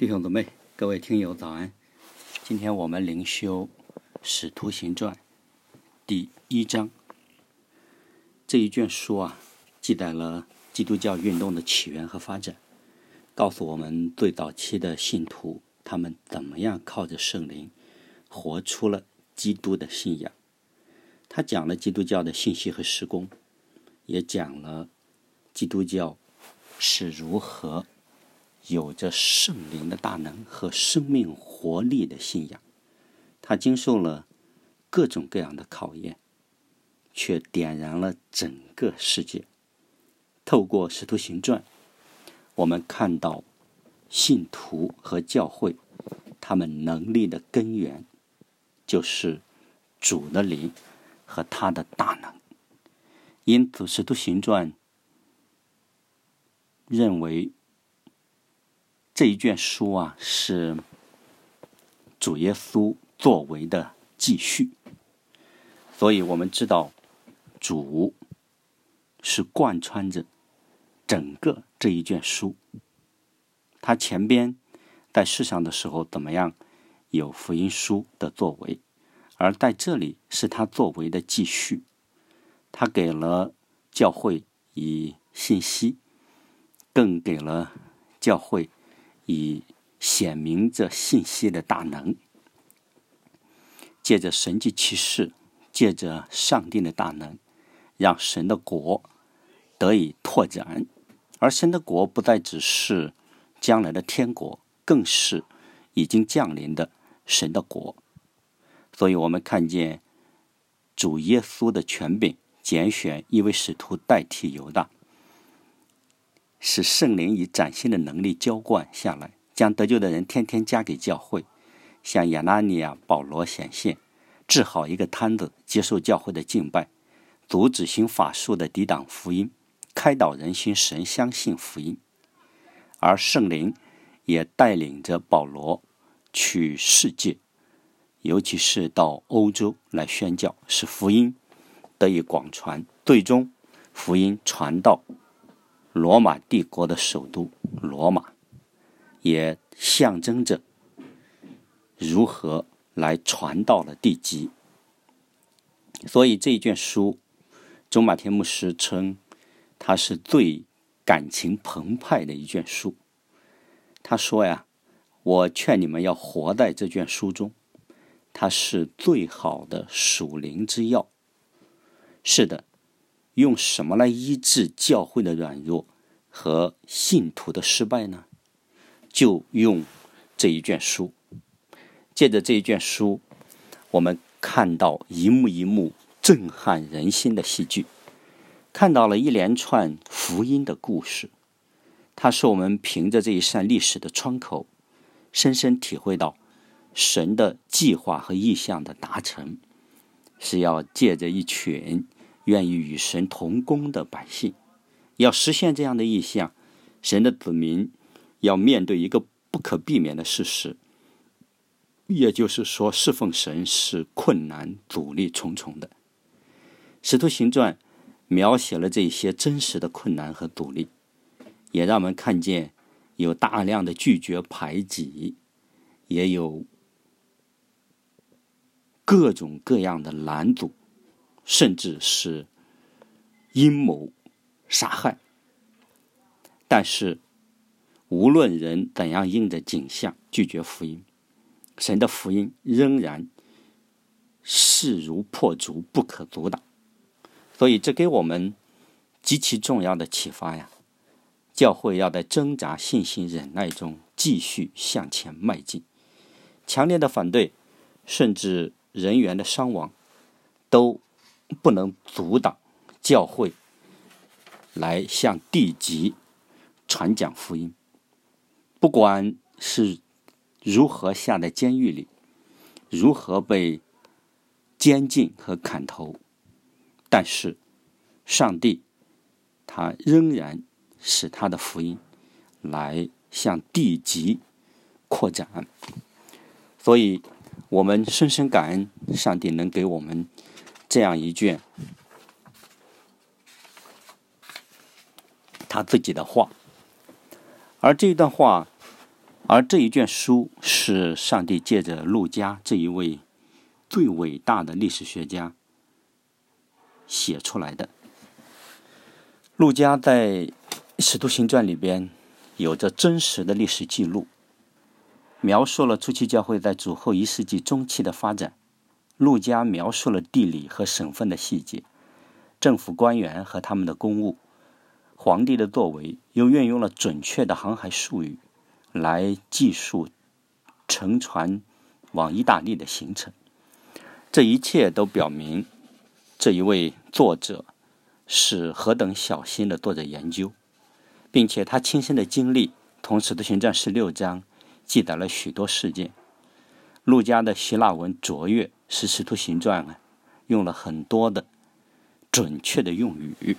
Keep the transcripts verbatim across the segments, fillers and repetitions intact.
弟兄姊妹，各位听友早安。今天我们灵修《使徒行传》第一章。这一卷书啊，记载了基督教运动的起源和发展，告诉我们最早期的信徒他们怎么样靠着圣灵活出了基督的信仰。他讲了基督教的信息和事工，也讲了基督教是如何有着圣灵的大能和生命活力的信仰。他经受了各种各样的考验，却点燃了整个世界。透过使徒行传，我们看到信徒和教会他们能力的根源就是主的灵和他的大能。因此使徒行传认为这一卷书啊，是主耶稣作为的继续。所以我们知道主是贯穿着整个这一卷书。他前边在世上的时候怎么样有福音书的作为，而在这里是他作为的继续。他给了教会以信息，更给了教会以显明着信息的大能，借着神迹奇事，借着上帝的大能，让神的国得以拓展。而神的国不再只是将来的天国，更是已经降临的神的国。所以我们看见主耶稣的权柄拣选一位使徒代替犹大，使圣灵以崭新的能力浇灌下来，将得救的人天天加给教会，向亚拿尼亚、保罗显现，治好一个摊子，接受教会的敬拜，阻止行法术的抵挡福音，开导人心，使人相信福音。而圣灵也带领着保罗去世界，尤其是到欧洲来宣教，使福音得以广传，最终福音传到罗马帝国的首都罗马，也象征着如何来传到了地极。所以这一卷书，中马田牧师称它是最感情澎湃的一卷书。他说呀，我劝你们要活在这卷书中，它是最好的属灵之药。是的，用什么来医治教会的软弱和信徒的失败呢？就用这一卷书。借着这一卷书，我们看到一幕一幕震撼人心的戏剧，看到了一连串福音的故事。它使我们凭着这一扇历史的窗口，深深体会到神的计划和意向的达成，是要借着一群愿意与神同工的百姓，要实现这样的意向，神的子民要面对一个不可避免的事实，也就是说侍奉神是困难阻力重重的。使徒行传描写了这些真实的困难和阻力，也让我们看见有大量的拒绝排挤，也有各种各样的拦阻，甚至是阴谋杀害。但是无论人怎样应着景象拒绝福音，神的福音仍然势如破竹，不可阻挡。所以这给我们极其重要的启发呀！教会要在挣扎、信心、忍耐中继续向前迈进。强烈的反对，甚至人员的伤亡，都不能阻挡教会来向地极传讲福音。不管是如何下在监狱里，如何被监禁和砍头，但是上帝他仍然使他的福音来向地极扩展。所以我们深深感恩上帝能给我们这样一卷他自己的话。而这段话而这一卷书是上帝借着路加这一位最伟大的历史学家写出来的。路加在《使徒行传》里边有着真实的历史记录，描述了初期教会在主后一世纪中期的发展。路加描述了地理和省份的细节，政府官员和他们的公务，皇帝的作为，又运用了准确的航海术语来记述乘船往意大利的行程。这一切都表明这一位作者是何等小心地做着研究，并且他亲身的经历同《使徒行传》十六章记载了许多事件。路加的希腊文卓越，使《使徒行传》啊用了很多的准确的用语。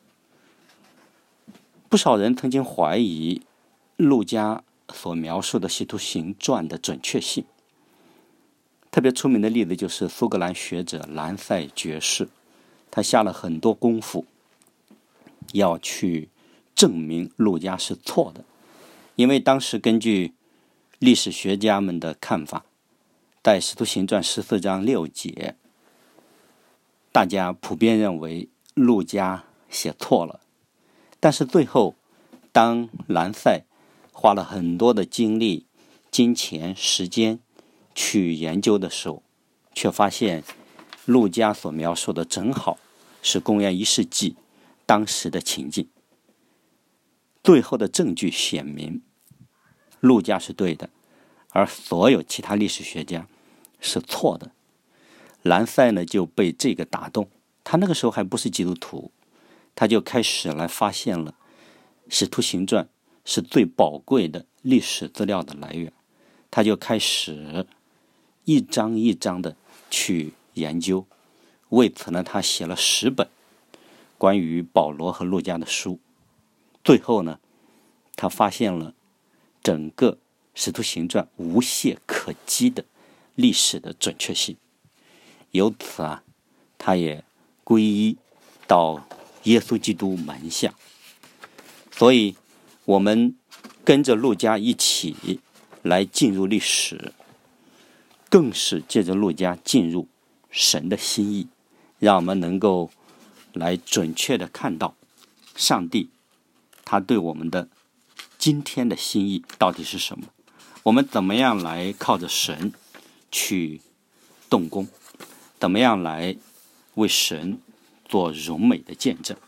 不少人曾经怀疑路加所描述的《使徒行传》的准确性。特别出名的例子就是苏格兰学者兰塞爵士，他下了很多功夫要去证明路加是错的，因为当时根据历史学家们的看法，在《使徒行传》十四章六节，大家普遍认为路加写错了。但是最后，当兰塞花了很多的精力、金钱、时间去研究的时候，却发现路加所描述的正好是公元一世纪当时的情境。最后的证据显明，路加是对的，而所有其他历史学家是错的。兰塞呢就被这个打动，他那个时候还不是基督徒，他就开始来发现了《使徒行传》是最宝贵的历史资料的来源，他就开始一章一章的去研究。为此呢，他写了十本关于保罗和路加的书。最后呢，他发现了整个《使徒行传》无懈可击的历史的准确性。由此啊，他也皈依到耶稣基督门下。所以我们跟着路加一起来进入历史，更是借着路加进入神的心意，让我们能够来准确地看到上帝他对我们的今天的心意到底是什么，我们怎么样来靠着神去动工，怎么样来为神做荣美的见证。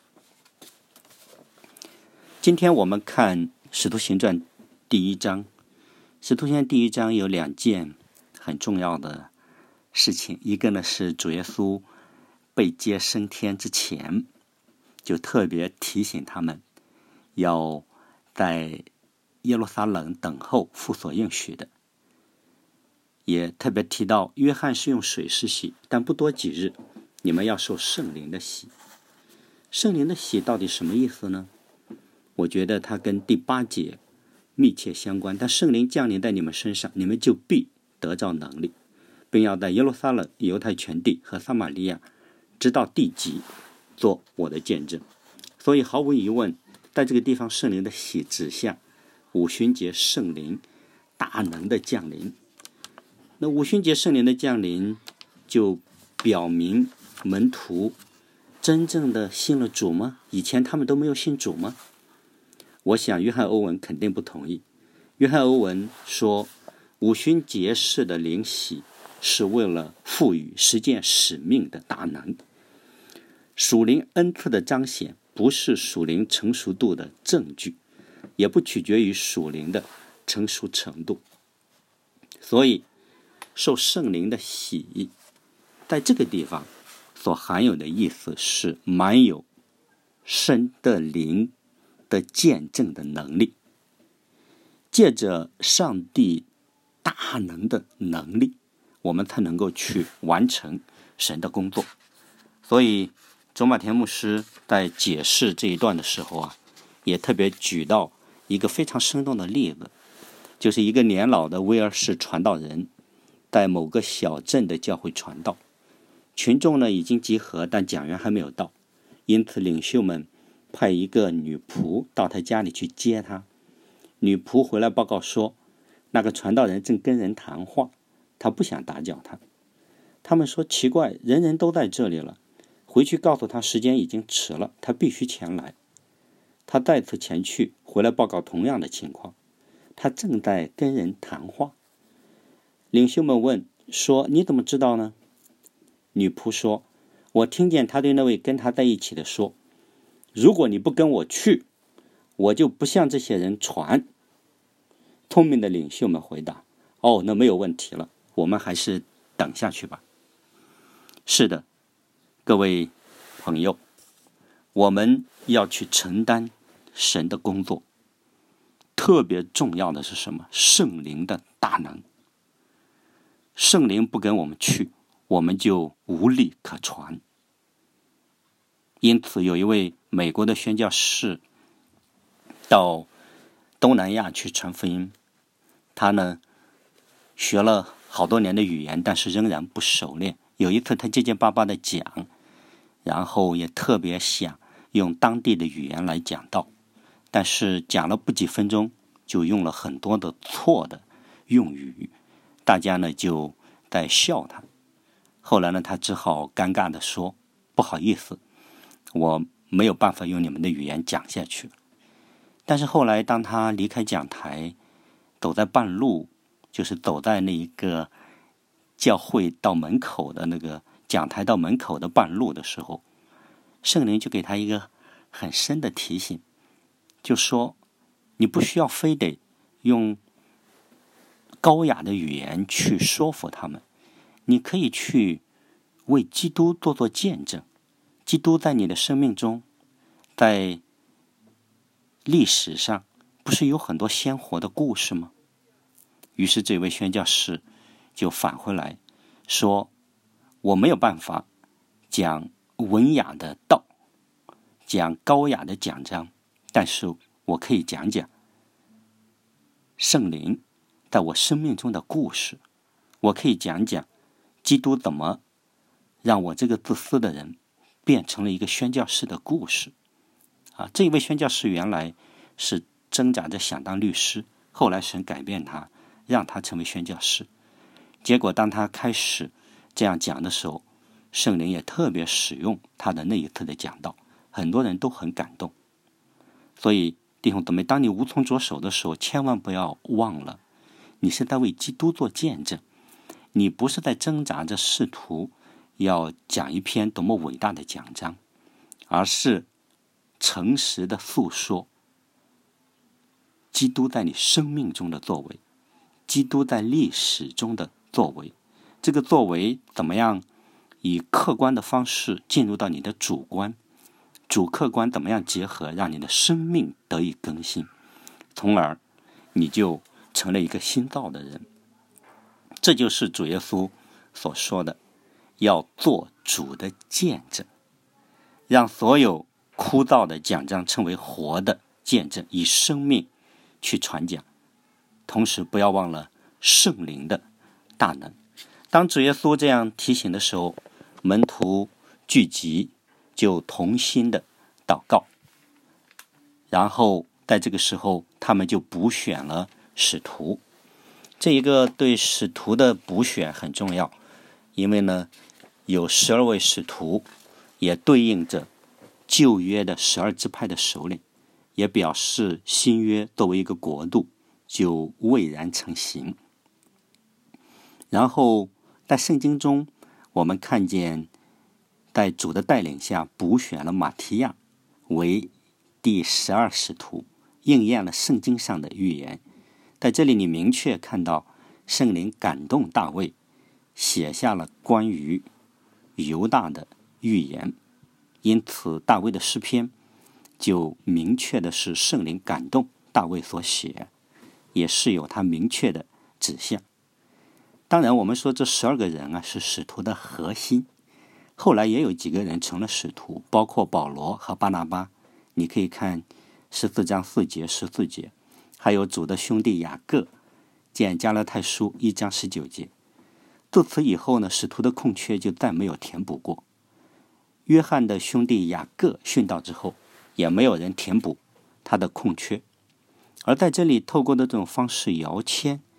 今天我们看《使徒行传》第一章。《使徒行传》第一章有两件很重要的事情，一个呢是主耶稣被接升天之前，就特别提醒他们要在耶路撒冷等候父所应许的，也特别提到约翰是用水施洗，但不多几日你们要受圣灵的洗。圣灵的洗到底什么意思呢？我觉得它跟第八节密切相关。但圣灵降临在你们身上，你们就必得着能力，并要在耶路撒冷、犹太全地和撒玛利亚直到地极做我的见证。所以毫无疑问，在这个地方圣灵的洗指向五旬节圣灵大能的降临。那五旬节圣灵的降临就表明门徒真正的信了主吗？以前他们都没有信主吗？我想约翰欧文肯定不同意。约翰欧文说，五旬节式的灵洗是为了赋予实践使命的大能。属灵恩赐的彰显不是属灵成熟度的证据，也不取决于属灵的成熟程度。所以受圣灵的洗在这个地方所含有的意思是满有神的灵的见证的能力，借着上帝大能的能力，我们才能够去完成神的工作。所以周马田牧师在解释这一段的时候啊，也特别举到一个非常生动的例子，就是一个年老的威尔士传道人在某个小镇的教会传道，群众呢已经集合，但讲员还没有到，因此领袖们派一个女仆到他家里去接他。女仆回来报告说， 那个传道人正跟人谈话，他不想打搅他。他们说奇怪，人人都在这里了，回去告诉他时间已经迟了，他必须前来。他再次前去，回来报告同样的情况，他正在跟人谈话。领袖们问说，你怎么知道呢？女仆说，我听见他对那位跟他在一起的说，如果你不跟我去，我就不向这些人传。聪明的领袖们回答，哦，那没有问题了，我们还是等下去吧。是的，各位朋友，我们要去承担神的工作。特别重要的是什么？圣灵的大能。圣灵不跟我们去，我们就无力可传。因此有一位美国的宣教士到东南亚去传福音，他呢学了好多年的语言，但是仍然不熟练。有一次他结结巴巴的讲，然后也特别想用当地的语言来讲道，但是讲了不几分钟就用了很多的错的用语，大家呢就在笑他。后来呢他只好尴尬的说，不好意思，我没有办法用你们的语言讲下去。但是后来当他离开讲台，走在半路，就是走在那一个教会到门口的那个讲台到门口的半路的时候，圣灵就给他一个很深的提醒，就说你不需要非得用高雅的语言去说服他们，你可以去为基督做做见证。基督在你的生命中，在历史上不是有很多鲜活的故事吗？于是这位宣教士就返回来说，我没有办法讲文雅的道，讲高雅的讲章，但是我可以讲讲圣灵在我生命中的故事，我可以讲讲基督怎么让我这个自私的人变成了一个宣教士的故事。啊，这一位宣教士原来是挣扎着想当律师，后来神改变他，让他成为宣教士。结果当他开始这样讲的时候，圣灵也特别使用他的那一次的讲道，很多人都很感动。所以弟兄姊妹，当你无从着手的时候，千万不要忘了，你是在为基督做见证，你不是在挣扎着试图要讲一篇多么伟大的讲章，而是诚实的诉说基督在你生命中的作为，基督在历史中的作为。这个作为怎么样以客观的方式进入到你的主观，主客观怎么样结合，让你的生命得以更新，从而你就成了一个新造的人。这就是主耶稣所说的，要做主的见证，让所有枯燥的讲章成为活的见证，以生命去传讲。同时不要忘了圣灵的大能。当主耶稣这样提醒的时候，门徒聚集，就同心的祷告，然后在这个时候他们就补选了使徒。这一个对使徒的补选很重要，因为呢有十二位使徒，也对应着旧约的十二支派的首领，也表示新约作为一个国度就蔚然成型。然后在圣经中我们看见在主的带领下补选了马提亚为第十二使徒，应验了圣经上的预言。在这里你明确看到圣灵感动大卫，写下了关于犹大的预言，因此大卫的诗篇就明确的是圣灵感动大卫所写，也是有他明确的指向。当然我们说这十二个人啊是使徒的核心，后来也有几个人成了使徒，包括保罗和巴拿巴，你可以看十四章四节十四节，还有主的兄弟雅各，见加拉太书一章十九节。自此以后呢，使徒的空缺就再没有填补过。约翰的兄弟雅各殉道之后，也没有人填补他的空缺。而在这里透过的这种方式摇签，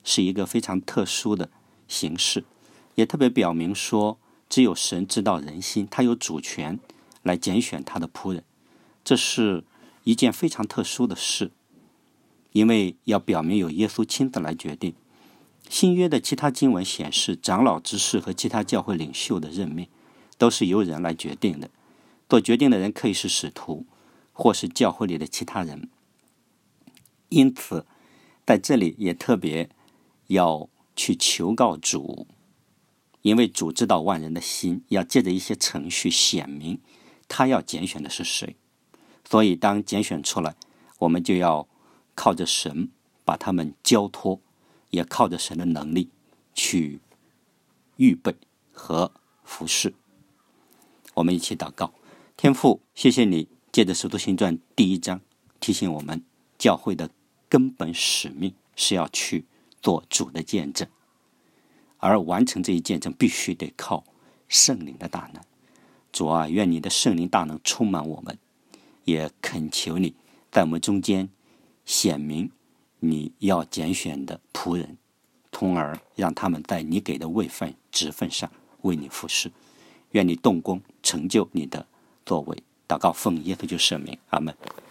是一个非常特殊的形式，也特别表明说，只有神知道人心，他有主权来拣选他的仆人，这是一件非常特殊的事，因为要表明有耶稣亲自来决定。新约的其他经文显示，长老执事和其他教会领袖的任命都是由人来决定的，做决定的人可以是使徒，或是教会里的其他人。因此在这里也特别要去求告主，因为主知道万人的心，要借着一些程序显明他要拣选的是谁。所以当拣选出来，我们就要靠着神把他们交托，也靠着神的能力去预备和服侍。我们一起祷告。天父，谢谢你借着使徒行传第一章提醒我们，教会的根本使命是要去做主的见证，而完成这一见证必须得靠圣灵的大能。主啊，愿你的圣灵大能充满我们，也恳求你在我们中间显明你要拣选的仆人，从而让他们在你给的位分职分上为你服侍。愿你动工成就你的作为。祷告奉耶稣就圣名，阿们。